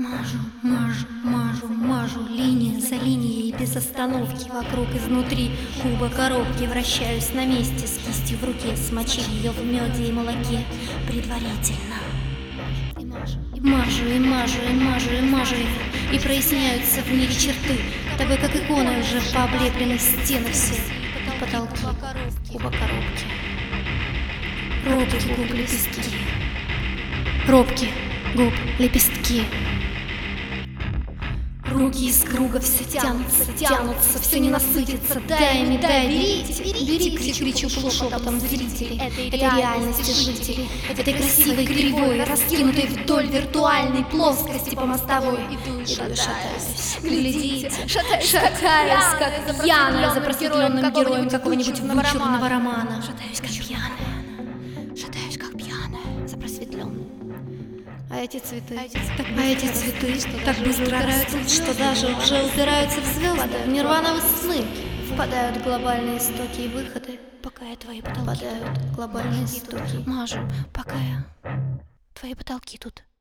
Мажу, мажу, мажу, мажу, линия за линией, без остановки, вокруг изнутри куба коробки. Вращаюсь на месте с кистью в руке, смочив ее в меде и молоке предварительно. Мажу и мажу и мажу и мажу их, и проясняются в мире черты, тогда как иконы уже пооблеплены стены все, потолки, куба коробки. Робки губ лепестки, робки губ лепестки. Руки из круга все тянутся, тянутся, все не насытится. Дай мне, дай, берите, берите, кричу полушепотом зрителей этой реальности жителей, этой красивой кривой, раскинутой вдоль виртуальной плоскости по мостовой. Иду, шатаюсь, глядите, шатаюсь, как пьяная за просветленным героем какого-нибудь вычурного романа. Шатаюсь, как пьяная, шатаюсь, как пьяная за просветленным. А эти цветы так быстро растут, что даже уже упираются в звезды, в нирвановые сны. Впадают в глобальные истоки и выходы, пока я твои потолки. Впадают в глобальные истоки. Мажу, пока я твои потолки тут.